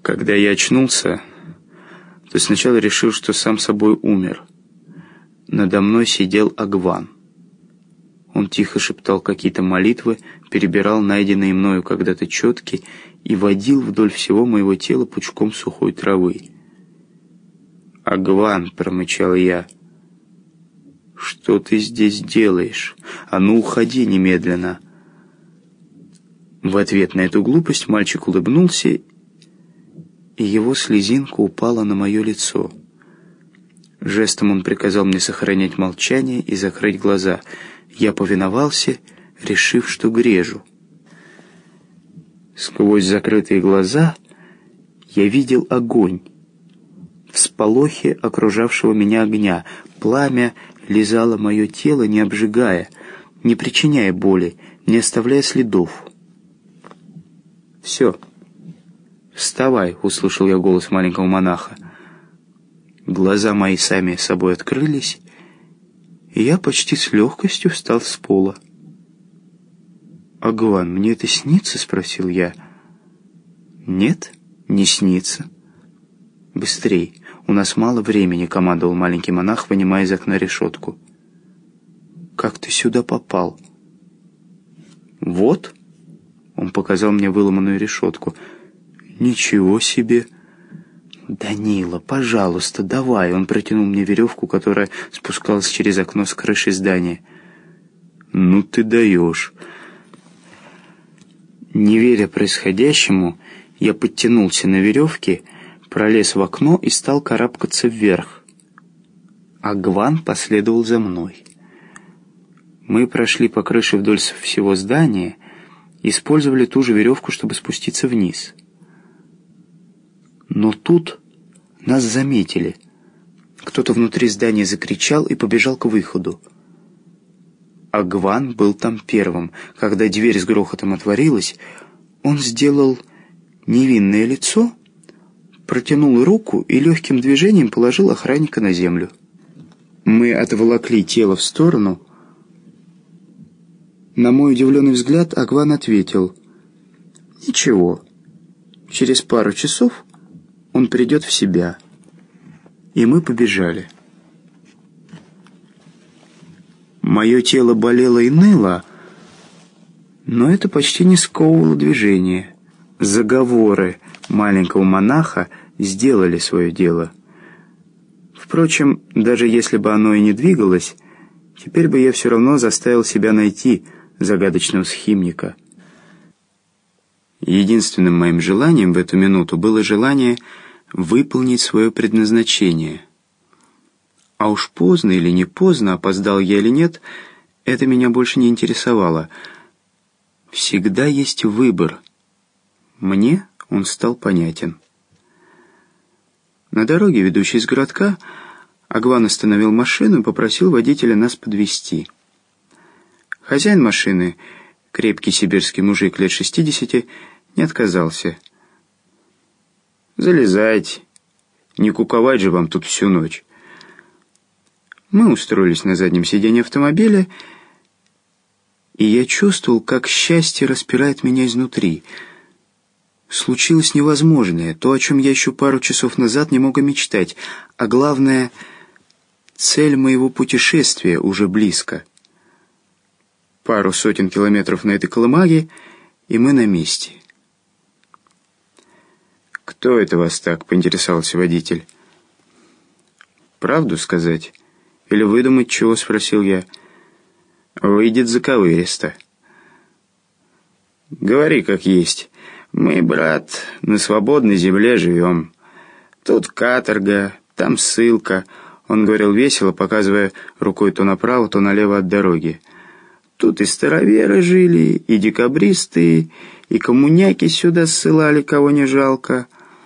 Когда я очнулся, то сначала решил, что сам собой умер. Надо мной сидел Агван. Он тихо шептал какие-то молитвы, перебирал найденные мною когда-то четки и водил вдоль всего моего тела пучком сухой травы. «Агван», — промычал я, — «что ты здесь делаешь? А ну, уходи немедленно!» В ответ на эту глупость мальчик улыбнулся, и его слезинка упала на мое лицо. Жестом он приказал мне сохранять молчание и закрыть глаза. Я повиновался, решив, что грежу. Сквозь закрытые глаза я видел огонь. Всполохи окружавшего меня огня. Пламя лизало мое тело, не обжигая, не причиняя боли, не оставляя следов. «Все, вставай», — услышал я голос маленького монаха. Глаза мои сами собой открылись, и я почти с легкостью встал с пола. «Агван, мне это снится?» — спросил я. «Нет, не снится». «Быстрей, у нас мало времени», — командовал маленький монах, вынимая из окна решетку. «Как ты сюда попал?» «Вот», — он показал мне выломанную решетку. «Ничего себе!» «Данила, пожалуйста, давай!» Он протянул мне веревку, которая спускалась через окно с крыши здания. «Ну ты даешь!» Не веря происходящему, я подтянулся на веревке, пролез в окно и стал карабкаться вверх. Агван последовал за мной. Мы прошли по крыше вдоль всего здания и использовали ту же веревку, чтобы спуститься вниз. Но тут нас заметили. Кто-то внутри здания закричал и побежал к выходу. Агван был там первым. Когда дверь с грохотом отворилась, он сделал невинное лицо, протянул руку и легким движением положил охранника на землю. Мы отволокли тело в сторону. На мой удивленный взгляд Агван ответил: «Ничего, через пару часов он придет в себя». И мы побежали. Мое тело болело и ныло, но это почти не сковывало движение. Заговоры маленького монаха сделали свое дело. Впрочем, даже если бы оно и не двигалось, теперь бы я все равно заставил себя найти загадочного схимника. Единственным моим желанием в эту минуту было желание выполнить свое предназначение. А уж поздно или не поздно, опоздал я или нет, это меня больше не интересовало. Всегда есть выбор. Мне он стал понятен. На дороге, ведущей из городка, Агван остановил машину и попросил водителя нас подвезти. Хозяин машины, крепкий сибирский мужик лет 60, не отказался. «Залезайте, не куковать же вам тут всю ночь». Мы устроились на заднем сиденье автомобиля, и я чувствовал, как счастье распирает меня изнутри. Случилось невозможное, то, о чем я еще пару часов назад не мог и мечтать, а главное, цель моего путешествия уже близко. Пару сотен километров на этой колымаге, и мы на месте. «Кто это вас так?» — поинтересовался водитель. «Правду сказать? Или выдумать чего?» — спросил я. «Выйдет заковыристо». «Говори как есть. Мы, брат, на свободной земле живем. Тут каторга, там ссылка». Он говорил весело, показывая рукой то направо, то налево от дороги. «Тут и староверы жили, и декабристы, и коммуняки сюда ссылали, кого не жалко».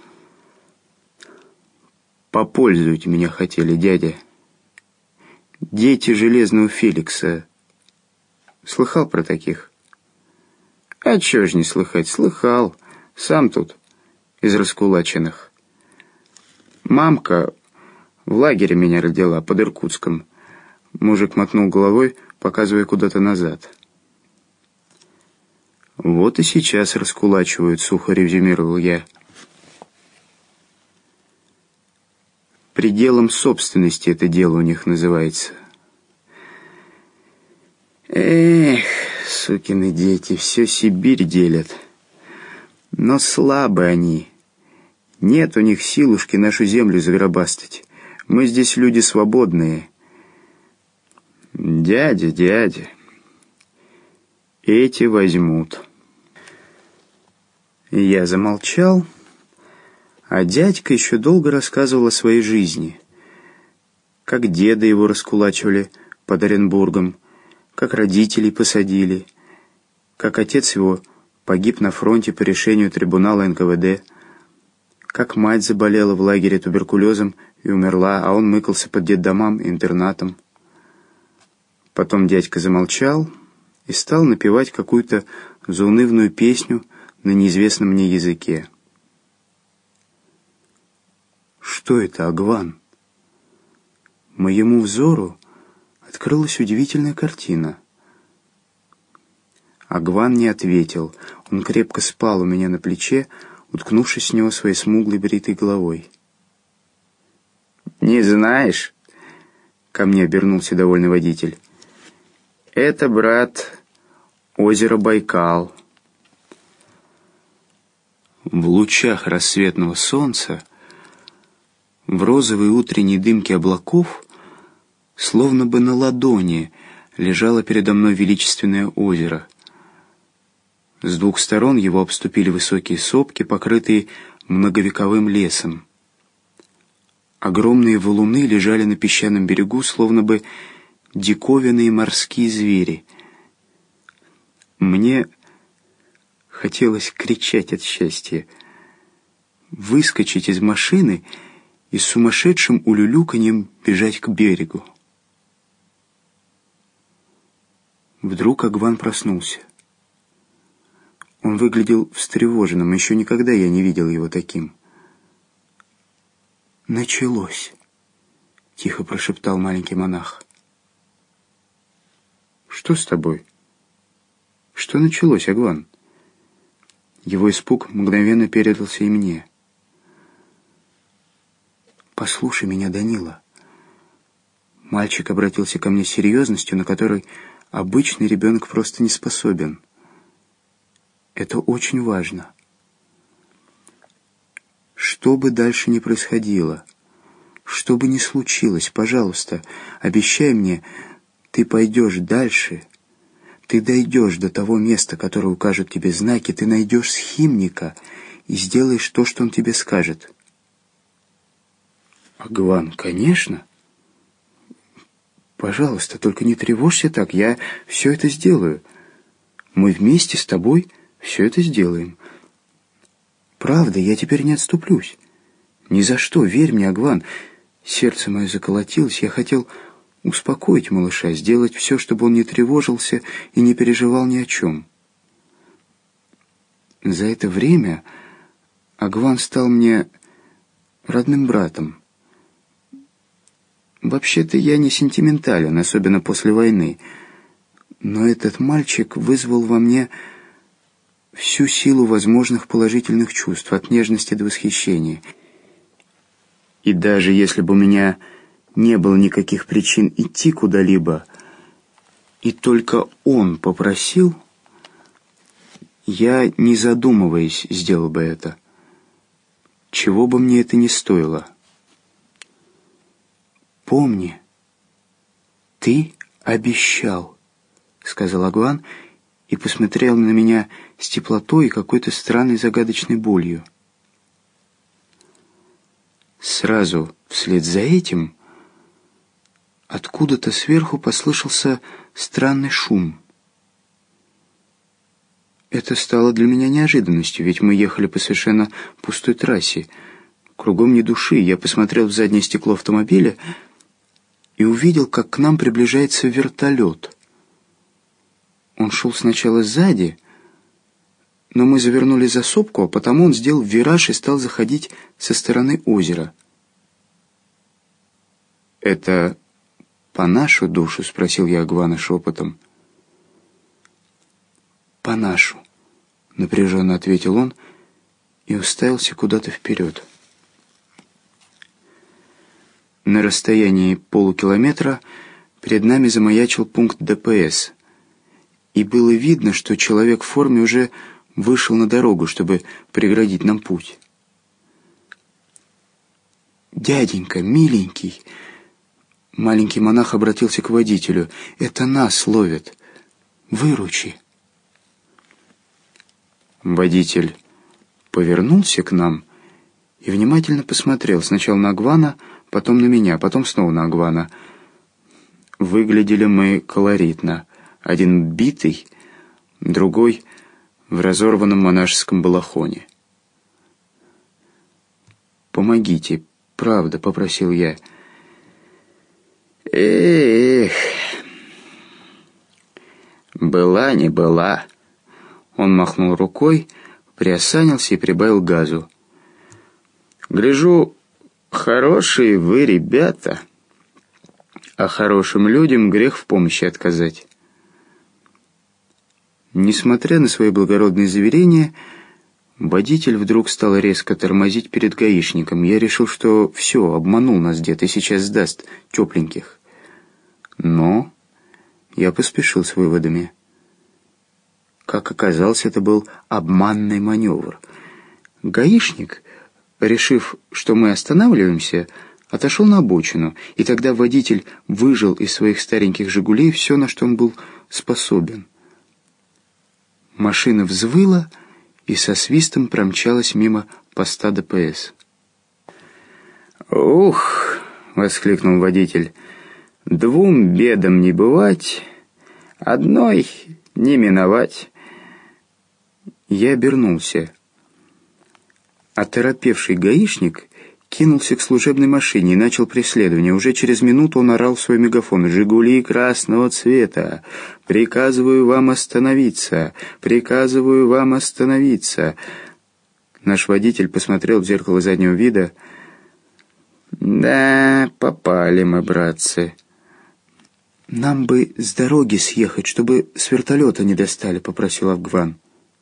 «Попользовать меня хотели, дядя. Дети Железного Феликса. Слыхал про таких?» «А чего ж не слыхать? Слыхал. Сам тут из раскулаченных. Мамка в лагере меня родила, под Иркутском». Мужик мотнул головой, показывая куда-то назад. «Вот и сейчас раскулачивают», — сухо резюмировал я. пределом собственности это дело у них называется. Эх, сукины дети, все Сибирь делят. Но слабы они. Нет у них силушки нашу землю загробастать. Мы здесь люди свободные. Дядя, эти возьмут. Я замолчал, а дядька еще долго рассказывал о своей жизни. Как деда его раскулачивали под Оренбургом, как родителей посадили, как отец его погиб на фронте по решению трибунала НКВД, как мать заболела в лагере туберкулезом и умерла, а он мыкался под детдомам и интернатом. Потом дядька замолчал и стал напевать какую-то заунывную песню на неизвестном мне языке. Что это, Агван? Моему взору открылась удивительная картина. Агван не ответил. Он крепко спал у меня на плече, уткнувшись в него своей смуглой бритой головой. «Не знаешь?» — ко мне обернулся довольный водитель. «Это, брат, озеро Байкал». В лучах рассветного солнца, в розовой утренней дымке облаков, словно бы на ладони лежало передо мной величественное озеро. С двух сторон его обступили высокие сопки, покрытые многовековым лесом. Огромные валуны лежали на песчаном берегу, словно бы диковинные морские звери. Мне хотелось кричать от счастья, выскочить из машины и с сумасшедшим улюлюканьем бежать к берегу. Вдруг Агван проснулся. Он выглядел встревоженным, еще никогда я не видел его таким. «Началось», — тихо прошептал маленький монах. «Что с тобой? Что началось, Агван?» Его испуг мгновенно передался и мне. «Послушай меня, Данила». Мальчик обратился ко мне с серьезностью, на которой обычный ребенок просто не способен. Это очень важно. Что бы дальше ни происходило, что бы ни случилось, пожалуйста, обещай мне, ты пойдешь дальше, ты дойдешь до того места, которое укажут тебе знаки, ты найдешь схимника и сделаешь то, что он тебе скажет. Агван, конечно. Пожалуйста, только не тревожься так, я все это сделаю. Мы вместе с тобой все это сделаем. Правда, я теперь не отступлюсь. Ни за что, верь мне, Агван. Сердце мое заколотилось, я хотел успокоить малыша, сделать все, чтобы он не тревожился и не переживал ни о чем. За это время Агван стал мне родным братом. Вообще-то я не сентиментален, особенно после войны, но этот мальчик вызвал во мне всю силу возможных положительных чувств, от нежности до восхищения. И даже если бы у меня не было никаких причин идти куда-либо, и только он попросил, я, не задумываясь, сделал бы это. Чего бы мне это ни стоило. «Помни, ты обещал», — сказал Агван и посмотрел на меня с теплотой и какой-то странной загадочной болью. Сразу вслед за этим откуда-то сверху послышался странный шум. Это стало для меня неожиданностью, ведь мы ехали по совершенно пустой трассе. Кругом ни души. Я посмотрел в заднее стекло автомобиля и увидел, как к нам приближается вертолет. Он шел сначала сзади, но мы завернули за сопку, а потому он сделал вираж и стал заходить со стороны озера. «Это по нашу душу?» — спросил я Агвана шепотом. «По нашу», — напряженно ответил он и уставился куда-то вперед. На расстоянии полукилометра перед нами замаячил пункт ДПС. И было видно, что человек в форме уже вышел на дорогу, чтобы преградить нам путь. «Дяденька, миленький!» Маленький монах обратился к водителю. «Это нас ловят. Выручи!» Водитель повернулся к нам и внимательно посмотрел сначала на Агвана, потом на меня, потом снова на Агвана. Выглядели мы колоритно. Один битый, другой в разорванном монашеском балахоне. «Помогите, правда», — попросил я. «Эх, была не была». Он махнул рукой, приосанился и прибавил газу. «Гляжу, хорошие вы ребята, а хорошим людям грех в помощи отказать». Несмотря на свои благородные заверения, водитель вдруг стал резко тормозить перед гаишником. Я решил, что все, обманул нас дед и сейчас сдаст тепленьких. Но я поспешил с выводами. Как оказалось, это был обманный маневр. Гаишник, решив, что мы останавливаемся, отошел на обочину, и тогда водитель выжал из своих стареньких «Жигулей» все, на что он был способен. Машина взвыла и со свистом промчалась мимо поста ДПС. «Ух!» — воскликнул водитель. «Двум бедам не бывать, одной не миновать». Я обернулся. Оторопевший гаишник кинулся к служебной машине и начал преследование. Уже через минуту он орал в свой мегафон: «Жигули красного цвета! Приказываю вам остановиться! Приказываю вам остановиться!» Наш водитель посмотрел в зеркало заднего вида. «Да, попали мы, братцы». «Нам бы с дороги съехать, чтобы с вертолета не достали», — попросил Агван.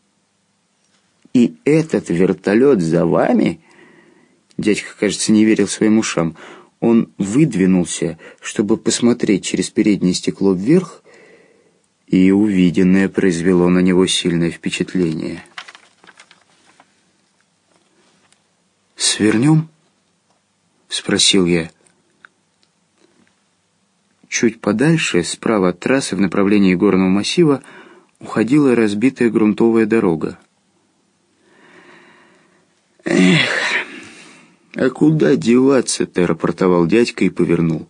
«И этот вертолет за вами?» Дядька, кажется, не верил своим ушам. Он выдвинулся, чтобы посмотреть через переднее стекло вверх, и увиденное произвело на него сильное впечатление. «Свернем?» — спросил я. Чуть подальше, справа от трассы, в направлении горного массива, уходила разбитая грунтовая дорога. «Эх, а куда деваться-то?» — рапортовал дядька и повернул.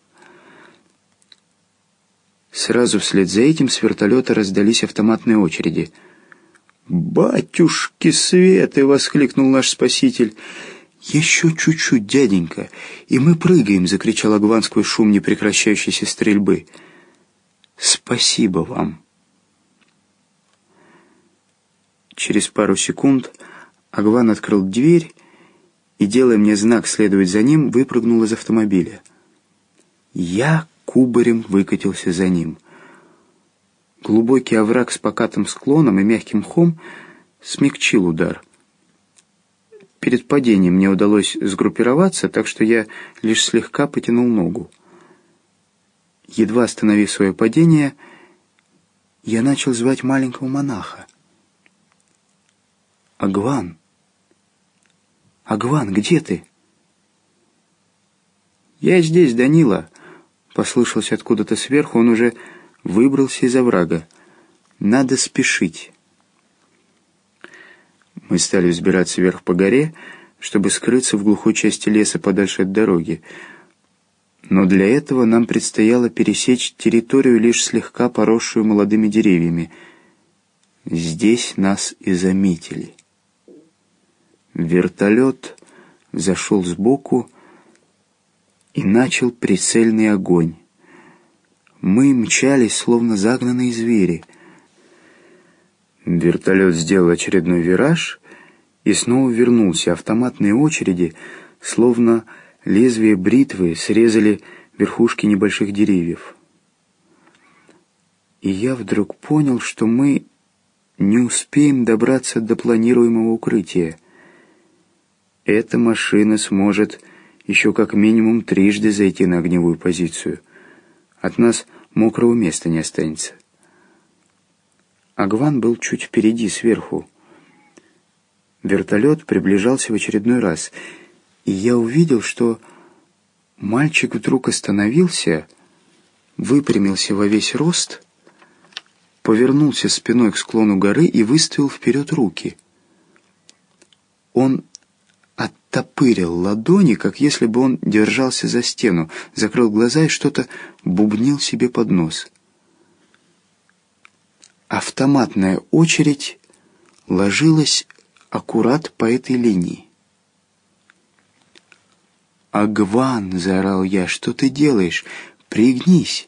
Сразу вслед за этим с вертолета раздались автоматные очереди. «Батюшки светы!» — воскликнул наш спаситель. «Еще чуть-чуть, дяденька, и мы прыгаем!» — закричал Агван сквозь шум непрекращающейся стрельбы. «Спасибо вам!» Через пару секунд Агван открыл дверь и, делая мне знак следовать за ним, выпрыгнул из автомобиля. Я кубарем выкатился за ним. Глубокий овраг с покатым склоном и мягким мхом смягчил удар. Перед падением мне удалось сгруппироваться, так что я лишь слегка потянул ногу. Едва остановив свое падение, я начал звать маленького монаха. «Агван! Агван, где ты?» «Я здесь, Данила», — послышался откуда-то сверху. Он уже выбрался из оврага. «Надо спешить». Мы стали взбираться вверх по горе, чтобы скрыться в глухой части леса подальше от дороги. Но для этого нам предстояло пересечь территорию, лишь слегка поросшую молодыми деревьями. Здесь нас и заметили. Вертолет зашел сбоку и начал прицельный огонь. Мы мчались, словно загнанные звери. Вертолет сделал очередной вираж и снова вернулся. Автоматные очереди, словно лезвие бритвы, срезали верхушки небольших деревьев. И я вдруг понял, что мы не успеем добраться до планируемого укрытия. Эта машина сможет еще как минимум трижды зайти на огневую позицию. От нас мокрого места не останется. Агван был чуть впереди, сверху. Вертолет приближался в очередной раз, и я увидел, что мальчик вдруг остановился, выпрямился во весь рост, повернулся спиной к склону горы и выставил вперед руки. Он оттопырил ладони, как если бы он держался за стену, закрыл глаза и что-то бубнил себе под нос. Автоматная очередь ложилась аккурат по этой линии. «Агван!» — заорал я. «Что ты делаешь? Пригнись!»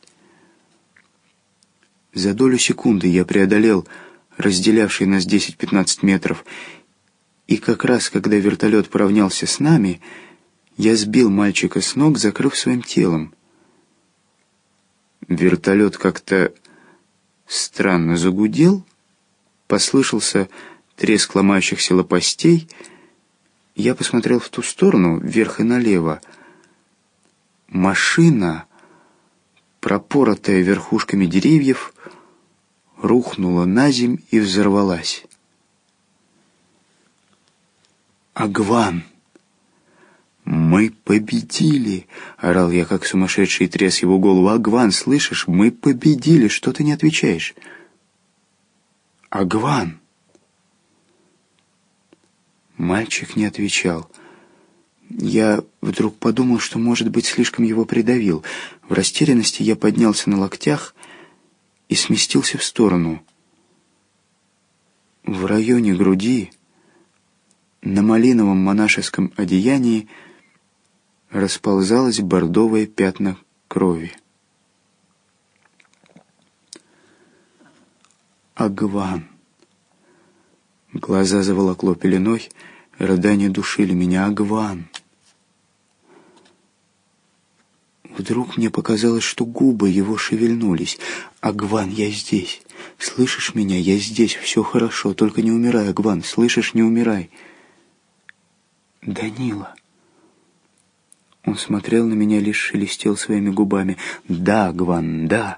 За долю секунды я преодолел разделявшие нас 10-15 метров, и как раз, когда вертолет поравнялся с нами, я сбил мальчика с ног, закрыв своим телом. Вертолет как-то странно загудел, послышался треск ломающихся лопастей. Я посмотрел в ту сторону, вверх и налево. Машина, пропоротая верхушками деревьев, рухнула на земь и взорвалась. «Агван! Мы победили!» — орал я, как сумасшедший, и тряс его голову. «Агван, слышишь? Мы победили! Что ты не отвечаешь?» «Агван!» Мальчик не отвечал. Я вдруг подумал, что, может быть, слишком его придавил. В растерянности я поднялся на локтях и сместился в сторону. В районе груди, на малиновом монашеском одеянии, расползалось бордовое пятна крови. Агван. Глаза заволокло пеленой, рыдания душили меня. Агван. Вдруг мне показалось, что губы его шевельнулись. «Агван, я здесь. Слышишь меня? Я здесь. Все хорошо. Только не умирай, Агван. Слышишь? Не умирай». «Данила». Он смотрел на меня, лишь шелестел своими губами. «Да, Агван, да».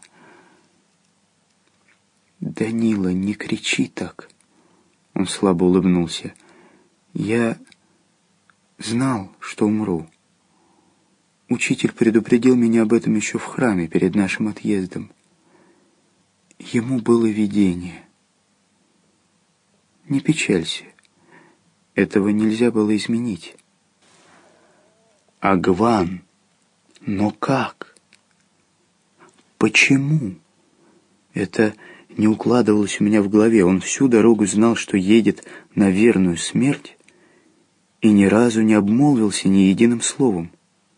«Данила, не кричи так». Он слабо улыбнулся. «Я знал, что умру. Учитель предупредил меня об этом еще в храме перед нашим отъездом. Ему было видение. Не печалься. Этого нельзя было изменить». «Агван, но как? Почему?» Это не укладывалось у меня в голове. Он всю дорогу знал, что едет на верную смерть, и ни разу не обмолвился ни единым словом.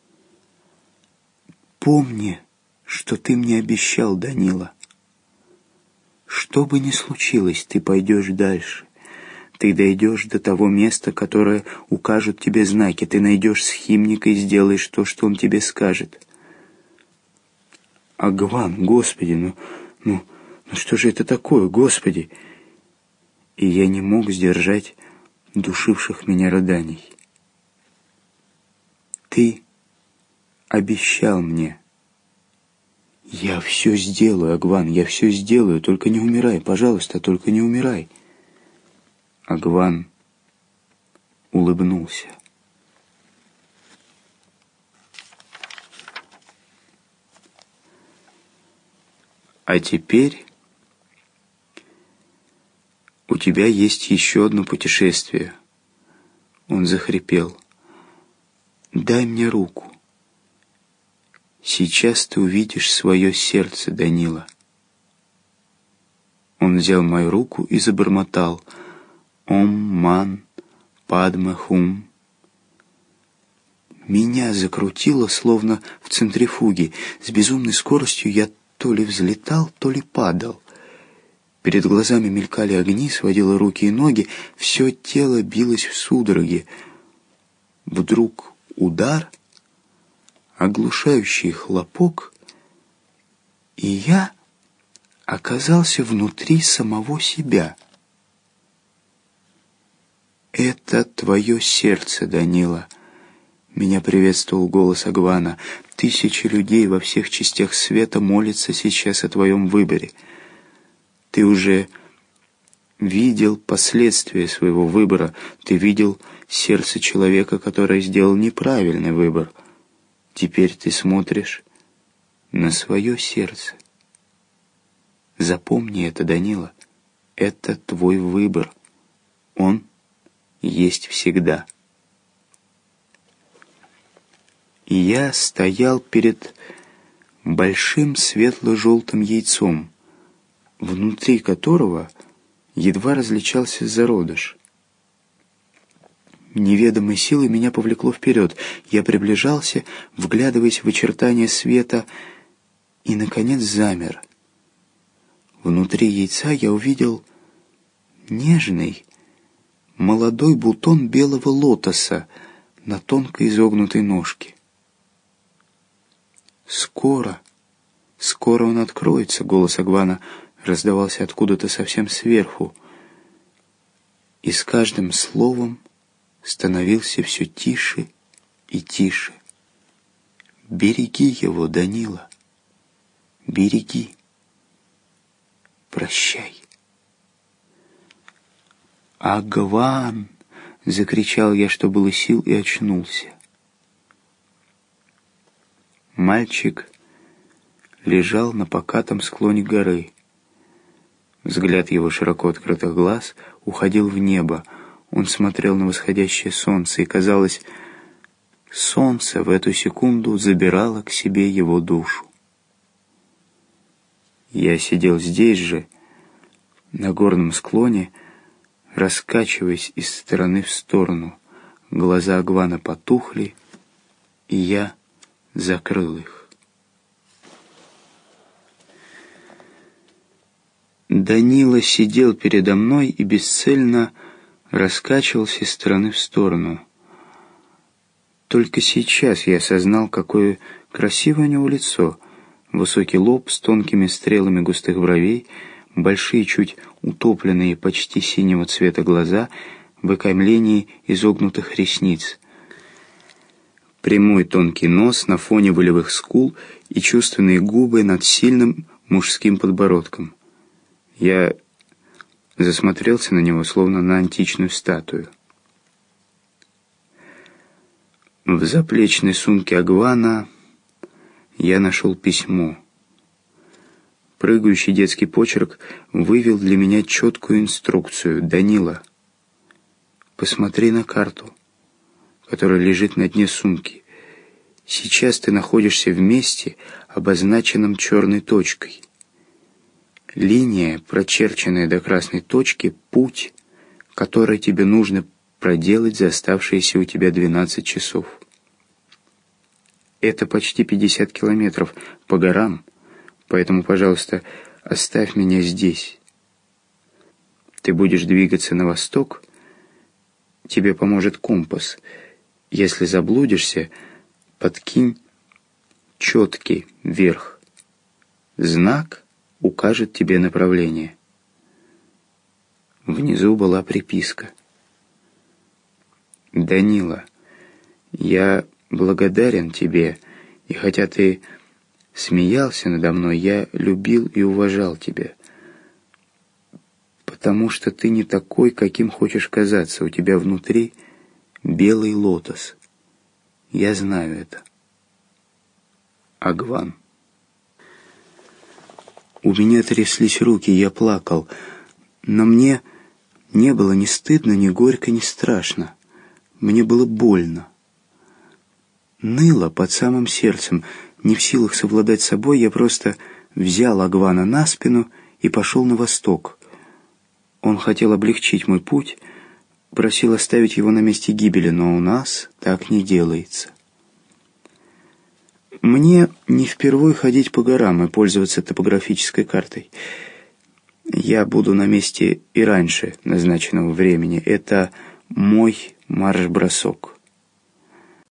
«Помни, что ты мне обещал, Данила. Что бы ни случилось, ты пойдешь дальше. Ты дойдешь до того места, которое укажут тебе знаки. Ты найдешь схимника и сделаешь то, что он тебе скажет». «Агван, Господи, ну что же это такое, Господи?» И я не мог сдержать душивших меня рыданий. «Ты обещал мне». «Я все сделаю, Агван, я все сделаю. Только не умирай, пожалуйста, только не умирай». Агван улыбнулся. «А теперь у тебя есть еще одно путешествие». Он захрипел. «Дай мне руку. Сейчас ты увидишь свое сердце, Данила». Он взял мою руку и забормотал: «Ом ман падме хум». Меня закрутило, словно в центрифуге. С безумной скоростью я то ли взлетал, то ли падал. Перед глазами мелькали огни, сводило руки и ноги, все тело билось в судороге. Вдруг удар, оглушающий хлопок, и я оказался внутри самого себя. «Это твое сердце, Данила. Меня приветствовал голос Агвана. «Тысячи людей во всех частях света молятся сейчас о твоем выборе. Ты уже видел последствия своего выбора. Ты видел сердце человека, который сделал неправильный выбор. Теперь ты смотришь на свое сердце. Запомни это, Данила. Это твой выбор. Он есть всегда». И я стоял перед большим светло-желтым яйцом, внутри которого едва различался зародыш. Неведомой силой меня повлекло вперед. Я приближался, вглядываясь в очертания света, и, наконец, замер. Внутри яйца я увидел нежный, молодой бутон белого лотоса на тонкой изогнутой ножке. Скоро он откроется», — голос Агвана раздавался откуда-то совсем сверху, и с каждым словом становился все тише и тише. «Береги его, Данила, береги. Прощай». «Агван!» — закричал я, что было сил, и очнулся. Мальчик лежал на покатом склоне горы. Взгляд его широко открытых глаз уходил в небо. Он смотрел на восходящее солнце, и, казалось, солнце в эту секунду забирало к себе его душу. Я сидел здесь же, на горном склоне, раскачиваясь из стороны в сторону. Глаза Агвана потухли, и я закрыл их. Данила сидел передо мной и бесцельно раскачивался из стороны в сторону. Только сейчас я осознал, какое красивое у него лицо. Высокий лоб с тонкими стрелами густых бровей, большие, чуть утопленные, почти синего цвета глаза в окаймлении изогнутых ресниц, прямой тонкий нос на фоне волевых скул и чувственные губы над сильным мужским подбородком. Я засмотрелся на него, словно на античную статую. В заплечной сумке Агвана я нашел письмо. Прыгающий детский почерк вывел для меня четкую инструкцию. «Данила, посмотри на карту, которая лежит на дне сумки. Сейчас ты находишься в месте, обозначенном черной точкой. Линия, прочерченная до красной точки, путь, который тебе нужно проделать за оставшиеся у тебя 12 часов. Это почти 50 километров по горам, поэтому, пожалуйста, оставь меня здесь. Ты будешь двигаться на восток, тебе поможет компас. Если заблудишься, подкинь четкий вверх. Знак укажет тебе направление». Внизу была приписка. «Данила, я благодарен тебе, и хотя ты смеялся надо мной, я любил и уважал тебя, потому что ты не такой, каким хочешь казаться. У тебя внутри белый лотос. Я знаю это. Агван». У меня тряслись руки, я плакал, но мне не было ни стыдно, ни горько, ни страшно. Мне было больно. Ныло под самым сердцем. Не в силах совладать с собой, я просто взял Агвана на спину и пошел на восток. Он хотел облегчить мой путь, просил оставить его на месте гибели, но у нас так не делается. Мне не впервой ходить по горам и пользоваться топографической картой. Я буду на месте и раньше назначенного времени. Это мой марш-бросок.